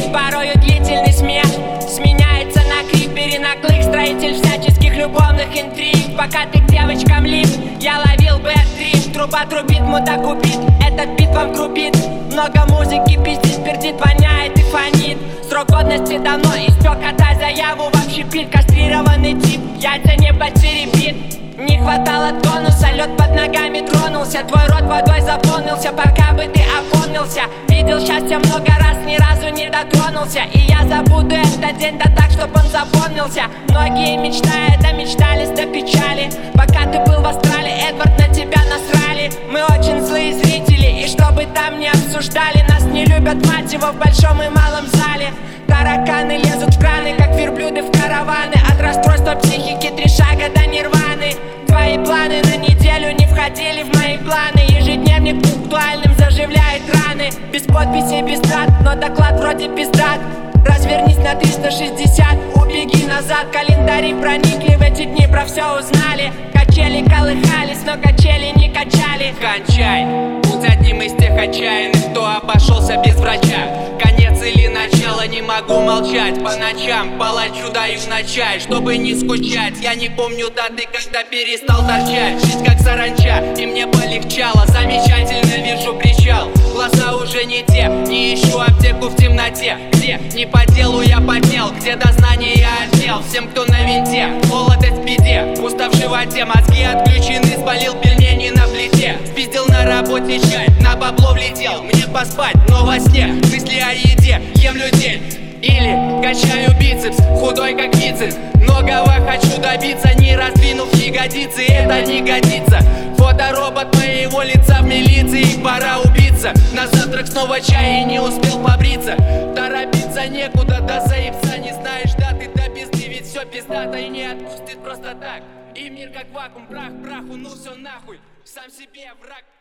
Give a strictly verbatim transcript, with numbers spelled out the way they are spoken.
порою длительный смех сменяется на крик, перенаклык, строитель всяческих любовных интриг. Пока ты к девочкам лип, я ловил бэ три. Труба трубит, мудак убит, этот бит вам грубит. Много музыки пиздит, пердит, воняет и фонит. Срок годности давно истек, отдай заяву в общепит. Кастрированный тип, яйца не потеребит. Не хватало тонуса, лед под ногами тронулся. Твой рот водой заполнился, пока бы ты опомнился. Видел счастье много раз, ни разу не дотронулся. И я забуду этот день, да так, чтоб он запомнился. Многие мечтают, да мечтались до печали. Пока ты был в Австралии, Эдвард, на тебя насрали. Мы очень злые зрители, и чтобы там не обсуждали, нас не любят, мать его, в большом и малом зале. Тараканы лезут в краны, как верблюды в караваны. От расстройства психики три шага до нирваны. Твои планы на неделю не входили в мои планы. Ежедневник пунктуальным заживляет раны. Без подписи, без дат, но доклад вроде пиздат. Развернись на триста шестьдесят, убеги назад. Календари проникли, в эти дни про все узнали. Качели колыхались, но качели не качали. Кончай, будь одним из тех отчаянных, кто обошелся без врача. Конец или начало, не могу молчать. По ночам палачу даю на чай, чтобы не скучать. Я не помню даты, когда перестал торчать. Жизнь как саранча, и мне полегчало. Замечательно вижу причал. Глаза уже не те, не ищу аптеку в темноте. Где не по делу я поднял, где дознание я отдел. Всем, кто на винте, молодость в беде. Пусто в животе, мозги отключены, спалил пельмени на плите. Спиздил на работе чай, на бабло влетел. Мне поспать, но во сне мысли о еде, ем людей. Или качаю бицепс, худой как бицепс. Многого хочу добиться, не раздвинув ягодицы. Это не годится. Фоторобот моего лица в милиции. Пора убиться. На завтрак снова чай и не успел побриться. Торопиться некуда, до заебца не знаешь даты. До пизды, ведь все пиздато и не отпустит просто так. И мир как вакуум, прах праху, ну все нахуй. Сам себе враг.